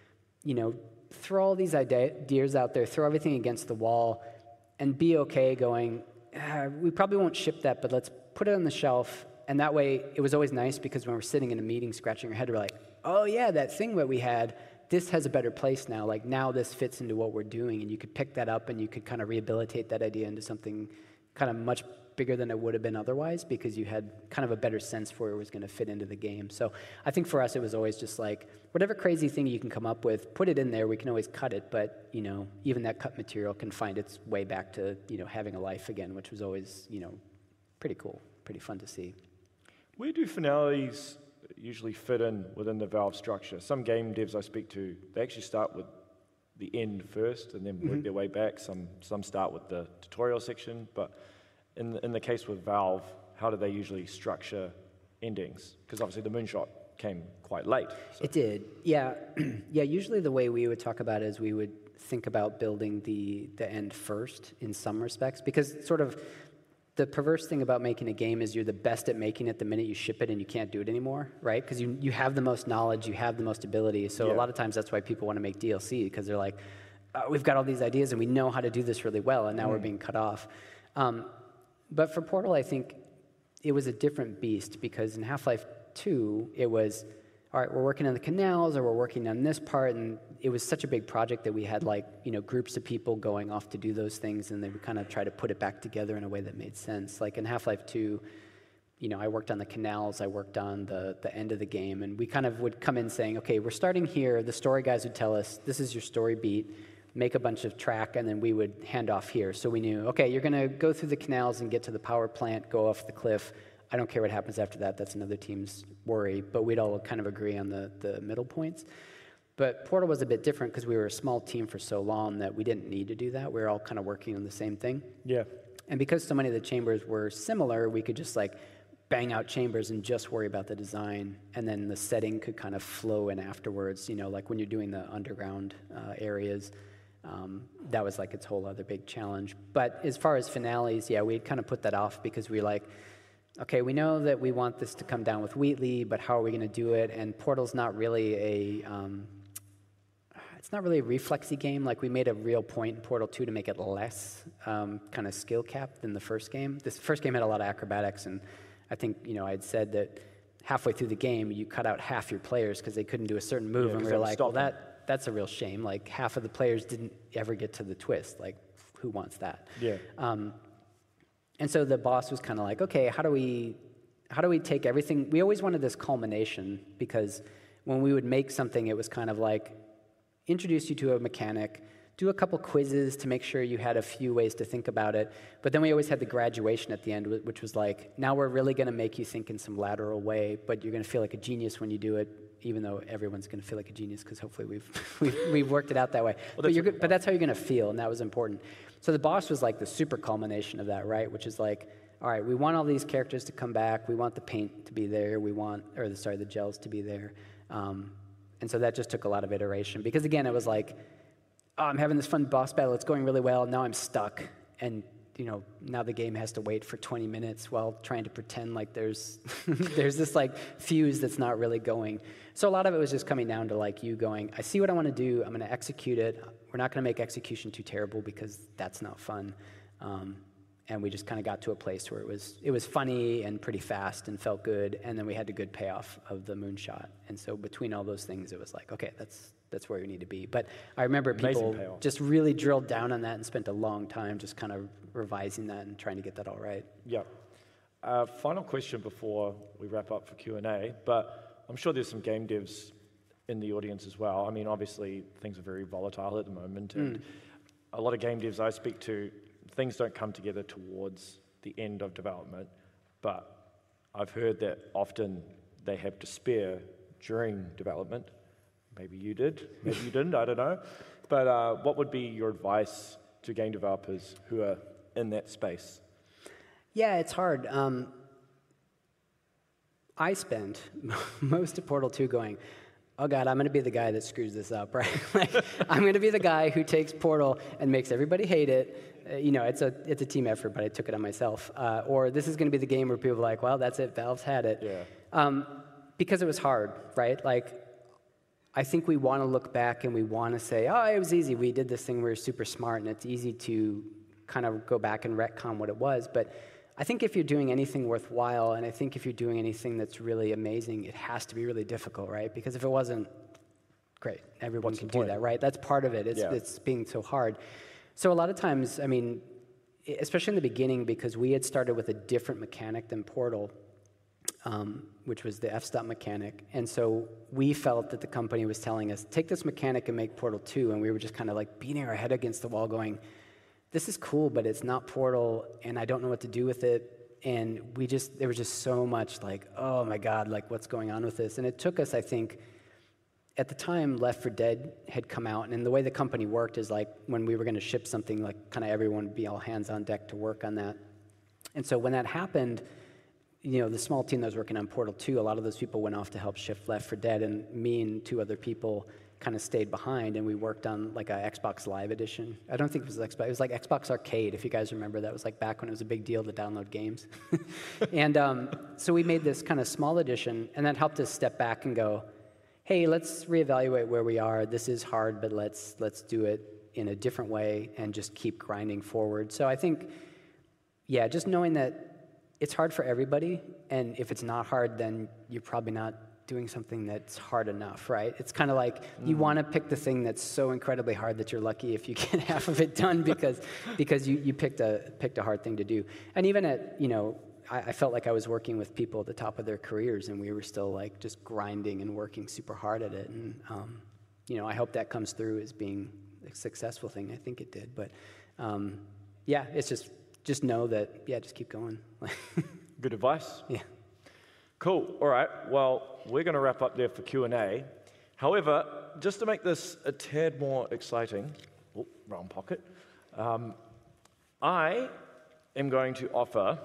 throw all these ideas out there, throw everything against the wall, and be okay going, we probably won't ship that, but let's put it on the shelf. And that way, it was always nice because when we're sitting in a meeting scratching our head, we're like, oh yeah, that thing that we had, this has a better place now. Like now this fits into what we're doing, and you could pick that up and you could kind of rehabilitate that idea into something kind of much bigger than it would have been otherwise, because you had kind of a better sense for where it was going to fit into the game. So I think for us, it was always just like, whatever crazy thing you can come up with, put it in there. We can always cut it, but even that cut material can find its way back to having a life again, which was always pretty cool, pretty fun to see. Where do finalities usually fit in within the Valve structure? Some game devs I speak to, they actually start with the end first and then work their way back. Some start with the tutorial section, but in the case with Valve, how do they usually structure endings? Because obviously the moonshot came quite late. So. It did, yeah. Yeah, usually the way we would talk about it is we would think about building the end first in some respects, because sort of the perverse thing about making a game is you're the best at making it the minute you ship it and you can't do it anymore, right? Because you have the most knowledge, you have the most ability. So a lot of times that's why people want to make DLC, because they're like, we've got all these ideas and we know how to do this really well, and now we're being cut off. But for Portal, I think it was a different beast, because in Half-Life 2, it was, all right, we're working on the canals, or we're working on this part, and it was such a big project that we had groups of people going off to do those things, and they would kind of try to put it back together in a way that made sense. Like in Half-Life 2, I worked on the canals, I worked on the end of the game, and we kind of would come in saying, okay, we're starting here. The story guys would tell us, this is your story beat, make a bunch of track, and then we would hand off here. So we knew, okay, you're going to go through the canals and get to the power plant, go off the cliff. I don't care what happens after that. That's another team's worry. But we'd all kind of agree on the middle points. But Portal was a bit different because we were a small team for so long that we didn't need to do that. We were all kind of working on the same thing. Yeah. And because so many of the chambers were similar, we could just bang out chambers and just worry about the design. And then the setting could kind of flow in afterwards, like when you're doing the underground areas. That was its whole other big challenge. But as far as finales, yeah, we had kind of put that off because we were okay, we know that we want this to come down with Wheatley, but how are we going to do it? And Portal's not really it's not really a reflexy game. We made a real point in Portal 2 to make it less kind of skill capped than the first game. This first game had a lot of acrobatics, and I think, I'd said that halfway through the game, you cut out half your players because they couldn't do a certain move, and we were like, well, that's a real shame. Half of the players didn't ever get to the twist. Who wants that? Yeah. And so the boss was kind of okay, how do we take everything? We always wanted this culmination, because when we would make something, it was kind of introduce you to a mechanic, do a couple quizzes to make sure you had a few ways to think about it. But then we always had the graduation at the end, which was now we're really going to make you think in some lateral way, but you're going to feel like a genius when you do it, even though everyone's going to feel like a genius, because hopefully we've worked it out that way. Well, but that's how you're going to feel, and that was important. So the boss was the super culmination of that, right? Which is all right, we want all these characters to come back. We want the paint to be there. The gels to be there. And so that just took a lot of iteration, because again, it was I'm having this fun boss battle. It's going really well. Now I'm stuck, and now the game has to wait for 20 minutes while trying to pretend there's there's this fuse that's not really going. So a lot of it was just coming down to you going, I see what I want to do. I'm going to execute it. We're not going to make execution too terrible, because that's not fun. And we just kind of got to a place where it was funny and pretty fast and felt good, and then we had the good payoff of the moonshot. And so between all those things, it was okay, that's where we need to be. But I remember people just really drilled down on that and spent a long time just kind of revising that and trying to get that all right. Yeah. Final question before we wrap up for Q&A, but I'm sure there's some game devs in the audience as well. I mean, obviously, things are very volatile at the moment, and a lot of game devs I speak to, things don't come together towards the end of development, but I've heard that often they have despair during development. Maybe you did, maybe you didn't, I don't know. But what would be your advice to game developers who are in that space? Yeah, it's hard. I spent most of Portal 2 going, oh God, I'm going to be the guy that screws this up, right? I'm going to be the guy who takes Portal and makes everybody hate it. It's a team effort, but I took it on myself. Or this is going to be the game where people are well, that's it, Valve's had it. Yeah. Because it was hard, right? I think we want to look back and we want to say, oh, it was easy. We did this thing, we were super smart, and it's easy to kind of go back and retcon what it was. But I think if you're doing anything worthwhile, and I think if you're doing anything that's really amazing, it has to be really difficult, right? Because if it wasn't, great, everyone can do that, right? That's part of it. It's being so hard. So a lot of times, I mean, especially in the beginning, because we had started with a different mechanic than Portal, which was the f-stop mechanic. And so we felt that the company was telling us, take this mechanic and make Portal 2. And we were just kind of beating our head against the wall going, this is cool, but it's not Portal, and I don't know what to do with it. And there was just so much oh my God, what's going on with this? And it took us, I think, at the time, Left 4 Dead had come out, and the way the company worked is when we were going to ship something, kind of everyone would be all hands on deck to work on that. And so when that happened, the small team that was working on Portal 2, a lot of those people went off to help ship Left 4 Dead, and me and two other people kind of stayed behind, and we worked on like a Xbox Live edition. I don't think it was Xbox. It was like Xbox Arcade, if you guys remember. That was like back when it was a big deal to download games. And so we made this kind of small edition, and that helped us step back and go, hey, let's reevaluate where we are. This is hard, but let's do it in a different way and just keep grinding forward. So I think, yeah, just knowing that it's hard for everybody, and if it's not hard, then you're probably not doing something that's hard enough, right? It's kind of like you want to pick the thing that's so incredibly hard that you're lucky if you get half of it done because you picked a hard thing to do. And even at, I felt like I was working with people at the top of their careers, and we were still like just grinding and working super hard at it. And I hope that comes through as being a successful thing. I think it did, but yeah, it's just know that, yeah, just keep going. Good advice. Yeah. Cool. All right. Well, we're going to wrap up there for Q&A. However, just to make this a tad more exciting, wrong pocket, I am going to offer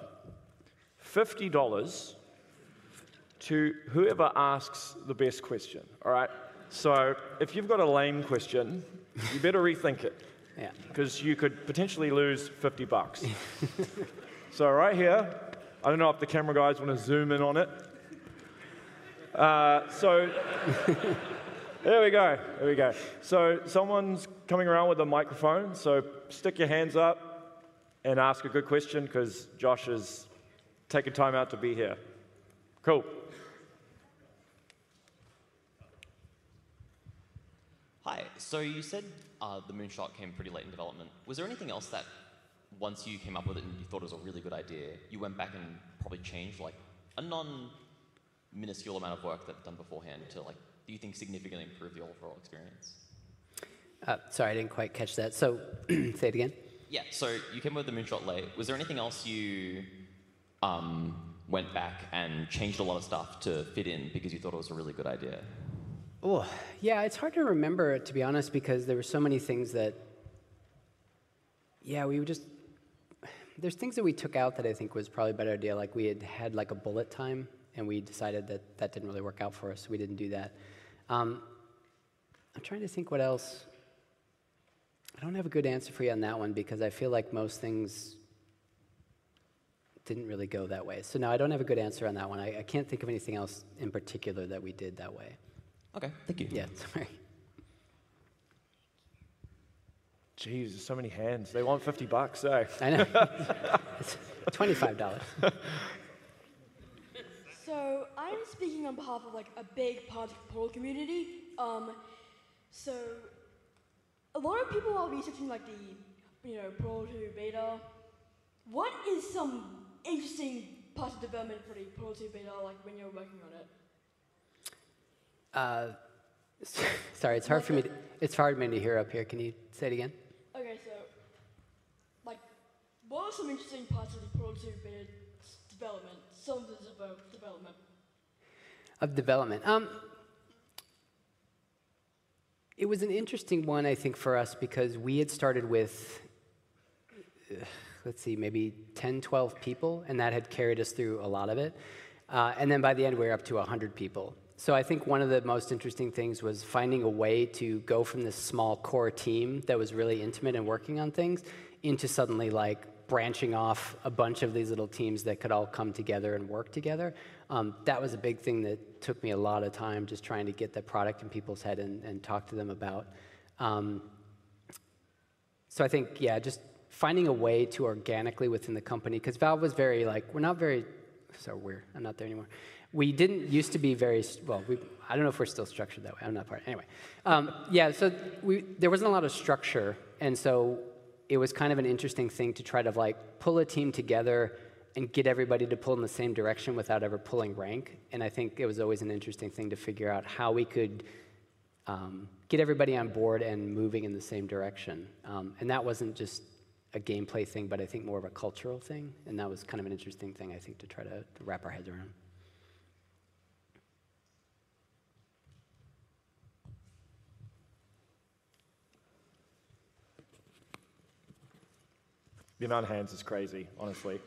$50 to whoever asks the best question. All right. So if you've got a lame question, you better rethink it. Yeah. Because you could potentially lose $50. So right here, I don't know if the camera guys want to zoom in on it. So there we go. So someone's coming around with a microphone, so stick your hands up and ask a good question because Josh is taking time out to be here. Cool. Hi, so you said the Moonshot came pretty late in development. Was there anything else that once you came up with it and you thought it was a really good idea, you went back and probably changed like a non-minuscule amount of work that done beforehand to like, do you think significantly improve the overall experience? Sorry, I didn't quite catch that. So say it again. Yeah, so you came with the Moonshot late. Was there anything else you went back and changed a lot of stuff to fit in because you thought it was a really good idea? Oh, yeah, it's hard to remember, to be honest, because there were so many things that, yeah, there's things that we took out that I think was probably a better idea. Like we had like a bullet time, and we decided that didn't really work out for us, so we didn't do that. I'm trying to think what else. I don't have a good answer for you on that one because I feel like most things didn't really go that way. So no, I don't have a good answer on that one. I can't think of anything else in particular that we did that way. Okay, thank you. Yeah, sorry. Jeez, there's so many hands. They want $50, eh? I know. It's $25. So I'm speaking on behalf of like a big part of the Portal community. So a lot of people are researching like the Portal 2 beta. What is some interesting parts of development for the Portal 2 beta, like when you're working on it? Sorry, it's hard for me to hear up here. Can you say it again? Okay, so like, what are some interesting parts of the Portal 2 beta development? Some of the development. Of development. It was an interesting one, I think, for us because we had started with, maybe 10, 12 people, and that had carried us through a lot of it. And then by the end, we were up to 100 people. So I think one of the most interesting things was finding a way to go from this small core team that was really intimate and working on things into suddenly like branching off a bunch of these little teams that could all come together and work together. That was a big thing that took me a lot of time just trying to get the product in people's head and talk to them about. So I think, yeah, just finding a way to organically within the company, because Valve was very like, I'm not there anymore. We didn't used to be very, I don't know if we're still structured that way. I'm not part. Anyway, so there wasn't a lot of structure, and so it was kind of an interesting thing to try to like pull a team together and get everybody to pull in the same direction without ever pulling rank. And I think it was always an interesting thing to figure out how we could get everybody on board and moving in the same direction. And that wasn't just a gameplay thing, but I think more of a cultural thing. And that was kind of an interesting thing, I think, to try to wrap our heads around. The amount of hands is crazy, honestly.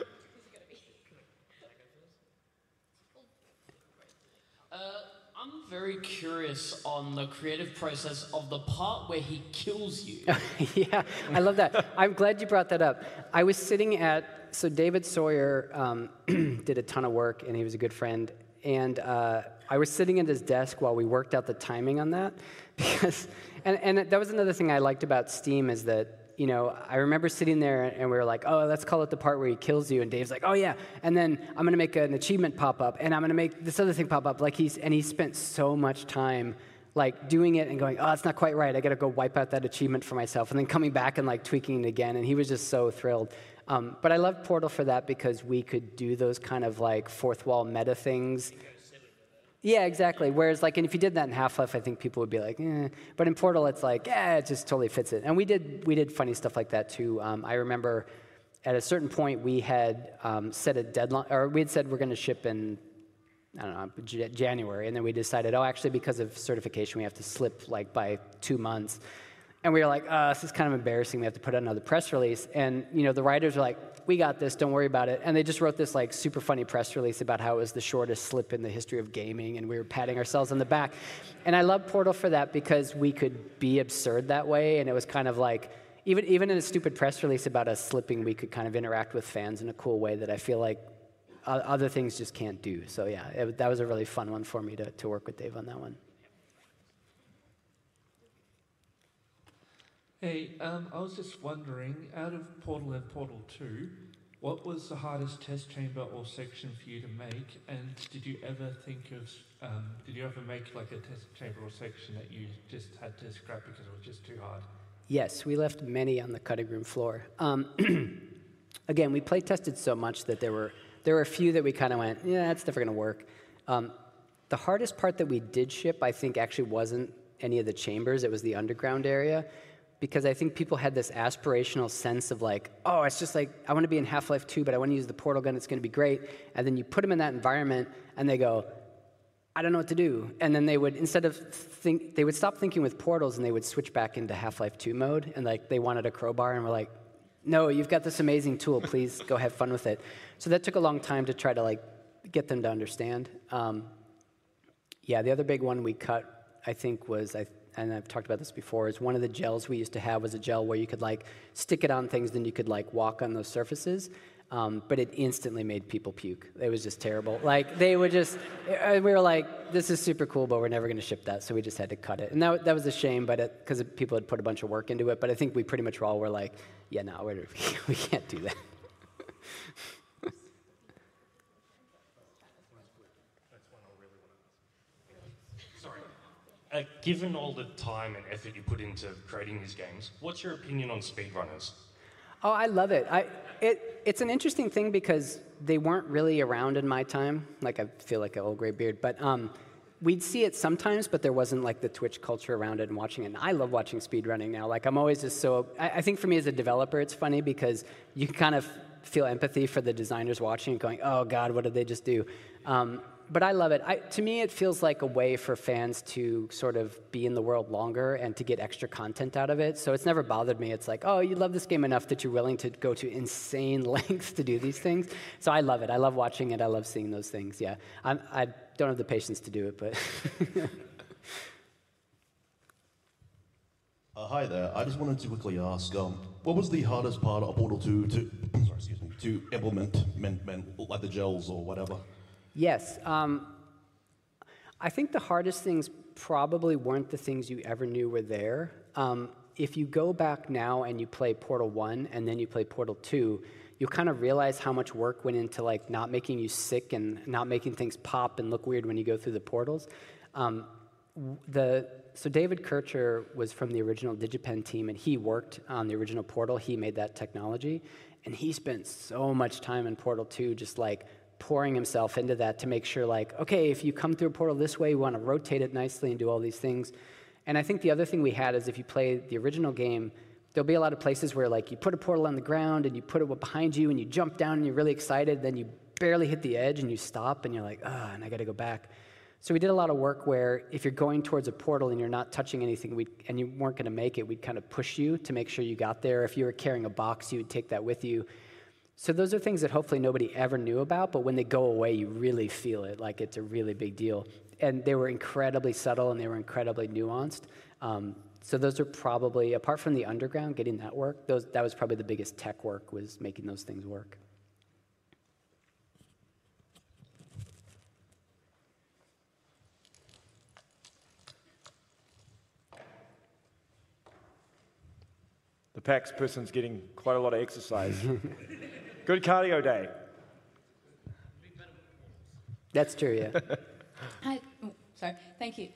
I'm very curious on the creative process of the part where he kills you. Yeah, I love that. I'm glad you brought that up. I was sitting so David Sawyer did a ton of work, and he was a good friend. And I was sitting at his desk while we worked out the timing on that. Because, and that was another thing I liked about Steam is that, you know, I remember sitting there and we were like, oh, let's call it the part where he kills you. And Dave's like, oh, yeah. And then I'm going to make an achievement pop up, and I'm going to make this other thing pop up. Like he spent so much time like doing it and going, oh, it's not quite right. I got to go wipe out that achievement for myself. And then coming back and like tweaking it again. And he was just so thrilled. But I love Portal for that because we could do those kind of like fourth wall meta things. Yeah, exactly. Whereas, like, and if you did that in Half-Life, I think people would be like, eh. But in Portal, it's like, yeah, it just totally fits it. And we did funny stuff like that too. I remember at a certain point we had set a deadline, or we had said we're going to ship in, I don't know, January, and then we decided, oh, actually, because of certification, we have to slip like by 2 months. And we were like, this is kind of embarrassing. We have to put out another press release. And you know, the writers were like, we got this. Don't worry about it. And they just wrote this like super funny press release about how it was the shortest slip in the history of gaming, and we were patting ourselves on the back. And I love Portal for that because we could be absurd that way, and it was kind of like even in a stupid press release about us slipping, we could kind of interact with fans in a cool way that I feel like other things just can't do. So yeah, that was a really fun one for me to work with Dave on that one. Hey, I was just wondering, out of Portal and Portal 2, what was the hardest test chamber or section for you to make? And did you ever make like a test chamber or section that you just had to scrap because it was just too hard? Yes, we left many on the cutting room floor. Again, we play tested so much that there were a few that we kind of went, yeah, that's never going to work. The hardest part that we did ship, I think, actually wasn't any of the chambers. It was the underground area. Because I think people had this aspirational sense of like, oh, it's just like, I want to be in Half-Life 2, but I want to use the portal gun, it's going to be great. And then you put them in that environment, and they go, I don't know what to do. And then they would, they would stop thinking with portals, and they would switch back into Half-Life 2 mode, and like they wanted a crowbar, and we're like, no, you've got this amazing tool, please go have fun with it. So that took a long time to try to like get them to understand. Yeah, the other big one we cut, I think, was, and I've talked about this before, is one of the gels we used to have was a gel where you could like stick it on things, then you could like walk on those surfaces, but it instantly made people puke. It was just terrible. Like they would just, we were like, this is super cool, but we're never going to ship that, so we just had to cut it. And that was a shame, but because people had put a bunch of work into it, but I think we pretty much all were like, yeah, no, we can't do that. Given all the time and effort you put into creating these games, what's your opinion on speedrunners? Oh, I love it. It's an interesting thing because they weren't really around in my time. Like, I feel like an old gray beard. But we'd see it sometimes, but there wasn't, like, the Twitch culture around it and watching it. And I love watching speedrunning now. Like, I'm always just so... I think for me as a developer, it's funny because you can kind of feel empathy for the designers watching and going, oh, God, what did they just do? But I love it. To me, it feels like a way for fans to sort of be in the world longer and to get extra content out of it. So it's never bothered me. It's like, oh, you love this game enough that you're willing to go to insane lengths to do these things. So I love it. I love watching it. I love seeing those things, yeah. I don't have the patience to do it, but... Hi there. I just wanted to quickly ask, what was the hardest part of Portal 2 to implement, like the gels or whatever? Yes. I think the hardest things probably weren't the things you ever knew were there. If you go back now and you play Portal 1 and then you play Portal 2, you'll kind of realize how much work went into like not making you sick and not making things pop and look weird when you go through the portals. So David Kircher was from the original DigiPen team, and he worked on the original Portal. He made that technology, and he spent so much time in Portal 2 just like pouring himself into that to make sure, like, okay, if you come through a portal this way, you want to rotate it nicely and do all these things. And I think the other thing we had is if you play the original game, there'll be a lot of places where, like, you put a portal on the ground and you put it behind you and you jump down and you're really excited, then you barely hit the edge and you stop and you're like, and I got to go back. So we did a lot of work where if you're going towards a portal and you're not touching anything and you weren't going to make it, we'd kind of push you to make sure you got there. If you were carrying a box, you would take that with you. So those are things that hopefully nobody ever knew about, but when they go away, you really feel it, like it's a really big deal. and they were incredibly subtle and they were incredibly nuanced. So those are probably, apart from the underground, getting that work, that was probably the biggest tech work, was making those things work. The PAX person's getting quite a lot of exercise. Good cardio day. That's true, yeah. Hi. Oh, sorry. Thank you.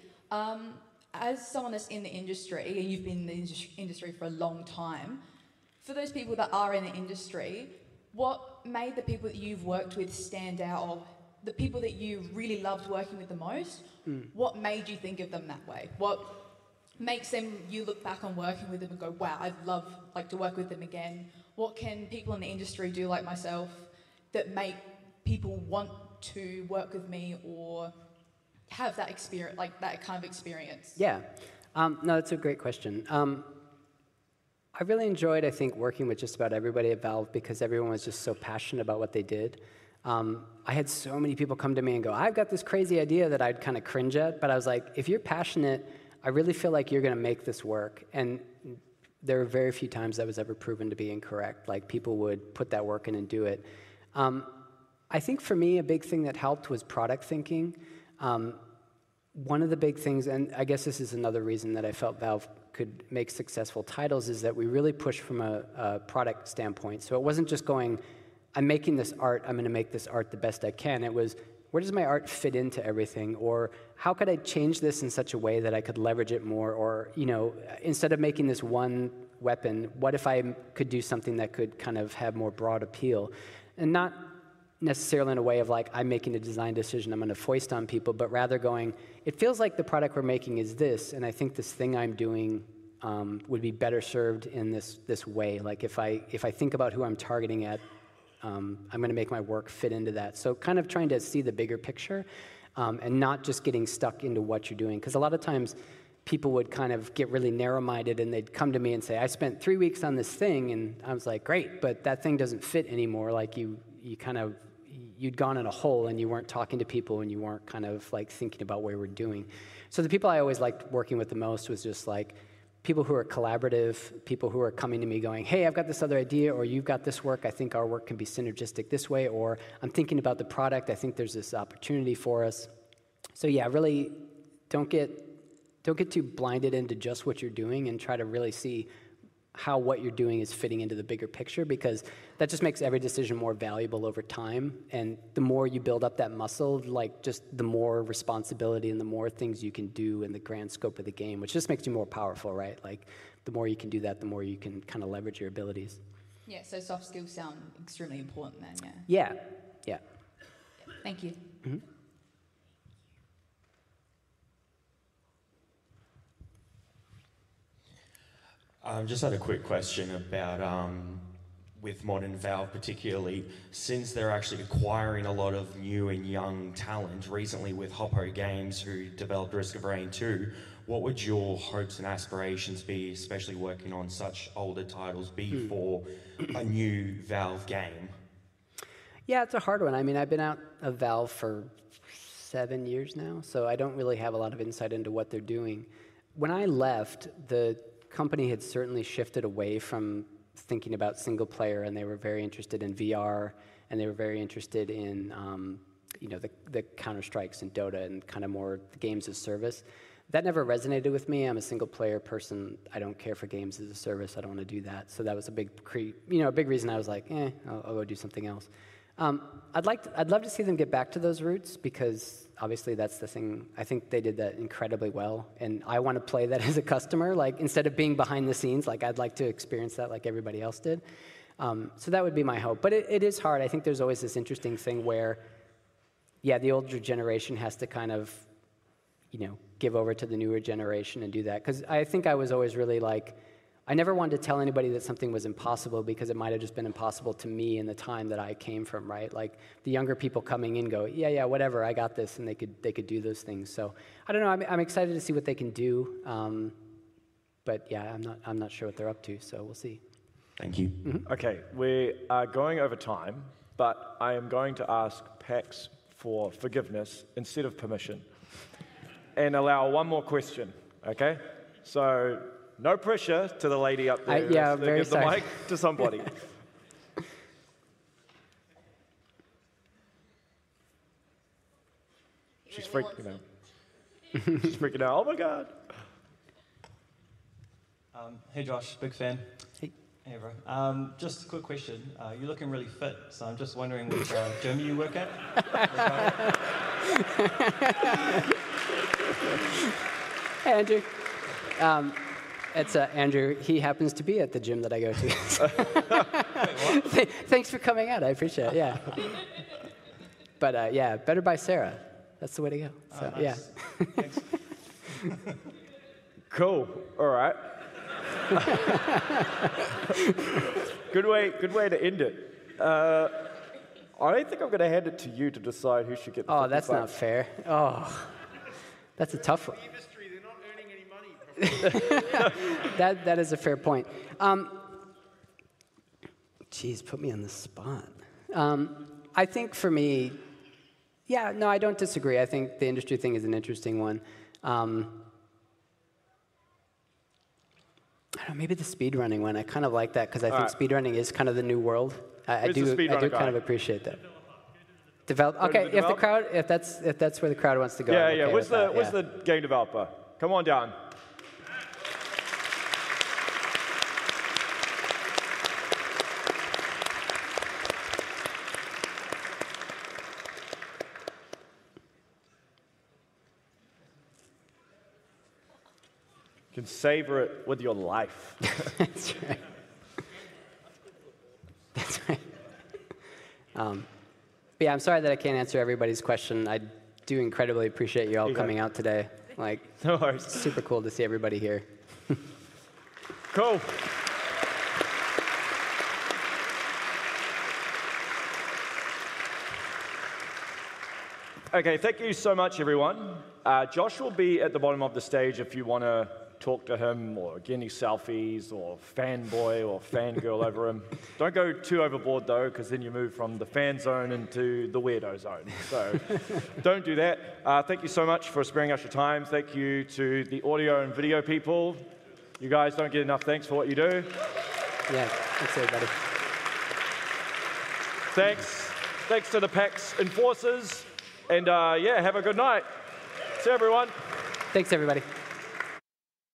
As someone that's in the industry, and you've been in the industry for a long time, for those people that are in the industry, what made the people that you've worked with stand out, or the people that you really loved working with the most, what made you think of them that way? What makes them, you look back on working with them and go, wow, I'd love to work with them again? What can people in the industry do like myself that make people want to work with me or have that experience, like that kind of experience? Yeah. No, that's a great question. I really enjoyed, I think, working with just about everybody at Valve because everyone was just so passionate about what they did. I had so many people come to me and go, I've got this crazy idea that I'd kind of cringe at, but I was like, if you're passionate, I really feel like you're going to make this work. And there were very few times that was ever proven to be incorrect. Like, people would put that work in and do it. I think for me, a big thing that helped was product thinking. One of the big things, and I guess this is another reason that I felt Valve could make successful titles, is that we really pushed from a product standpoint. So it wasn't just going, I'm making this art, I'm going to make this art the best I can. It was, where does my art fit into everything? Or how could I change this in such a way that I could leverage it more? Or, you know, instead of making this one weapon, what if I could do something that could kind of have more broad appeal? And not necessarily in a way of like, I'm making a design decision I'm going to foist on people, but rather going, it feels like the product we're making is this, and I think this thing I'm doing would be better served in this way. Like, if I think about who I'm targeting at, I'm going to make my work fit into that. So kind of trying to see the bigger picture and not just getting stuck into what you're doing. Because a lot of times people would kind of get really narrow-minded and they'd come to me and say, I spent 3 weeks on this thing, and I was like, great, but that thing doesn't fit anymore. Like, you'd gone in a hole and you weren't talking to people and you weren't kind of like thinking about what you were doing. So the people I always liked working with the most was just like people who are collaborative, people who are coming to me going, hey, I've got this other idea, or you've got this work, I think our work can be synergistic this way, or I'm thinking about the product, I think there's this opportunity for us. So yeah, really don't get too blinded into just what you're doing, and try to really see how what you're doing is fitting into the bigger picture, because that just makes every decision more valuable over time. And the more you build up that muscle, like, just the more responsibility and the more things you can do in the grand scope of the game, which just makes you more powerful, right? Like, the more you can do that, the more you can kind of leverage your abilities. Yeah, so soft skills sound extremely important then, yeah. Yeah. Thank you. Mm-hmm. Just had a quick question about, with modern Valve particularly, since they're actually acquiring a lot of new and young talent, recently with Hoppo Games, who developed Risk of Rain 2, what would your hopes and aspirations be, especially working on such older titles, be for a new Valve game? Yeah, it's a hard one. I mean, I've been out of Valve for 7 years now, so I don't really have a lot of insight into what they're doing. When I left, the company had certainly shifted away from thinking about single player, and they were very interested in VR, and they were very interested in the Counter-Strikes and Dota and kind of more the games as service. That never resonated with me. I'm a single player person. I don't care for games as a service. I don't want to do that. So that was a big reason I was like, I'll go do something else. I'd love to see them get back to those roots, because obviously that's the thing. I think they did that incredibly well, and I want to play that as a customer. Like, instead of being behind the scenes, like, I'd like to experience that like everybody else did. So that would be my hope. But it is hard. I think there's always this interesting thing where, yeah, the older generation has to kind of, give over to the newer generation and do that. Because I think I was always really like, I never wanted to tell anybody that something was impossible, because it might have just been impossible to me in the time that I came from, right? Like, the younger people coming in go, yeah, whatever, I got this, and they could do those things. So I don't know. I'm excited to see what they can do, but yeah, I'm not sure what they're up to. So we'll see. Thank you. Mm-hmm. Okay, we are going over time, but I am going to ask PAX for forgiveness instead of permission. and allow one more question, okay? So no pressure to the lady up there. Yeah, to very give the sorry. mic to somebody. She's freaking out. She's freaking out. Oh my God. Hey Josh, big fan. Hey. Hey bro. Just a quick question. You're looking really fit, so I'm just wondering which gym you work at. Hey, Andrew. It's Andrew. He happens to be at the gym that I go to. Thanks for coming out. I appreciate it. Yeah. But yeah, better by Sarah. That's the way to go. So nice. yeah. Thanks. Cool. All right. Good way to end it. I don't think I'm going to hand it to you to decide who should get the Oh, that's $50. not fair. Oh, that's a tough one. That is a fair point. Geez, put me on the spot. I think for me, yeah, no, I don't disagree. I think the industry thing is an interesting one. I don't know, maybe the speedrunning one. I kind of like that because I think speedrunning is kind of the new world. I do kind of appreciate that. Okay, if the crowd, if that's where the crowd wants to go. Yeah, I'm yeah. okay Where's with that, the game developer? Come on down. You can savor it with your life. That's right. That's right. But yeah, I'm sorry that I can't answer everybody's question. I do incredibly appreciate you all coming out today. Like, no worries. It's super cool to see everybody here. Cool. Okay, thank you so much, everyone. Josh will be at the bottom of the stage if you want to talk to him or get any selfies or fanboy or fangirl over him. Don't go too overboard, though, because then you move from the fan zone into the weirdo zone. So don't do that. Thank you so much for sparing us your time. Thank you to the audio and video people. You guys don't get enough thanks for what you do. Yeah, thanks, everybody. Thanks to the PAX enforcers. And yeah, have a good night. See you, everyone. Thanks, everybody.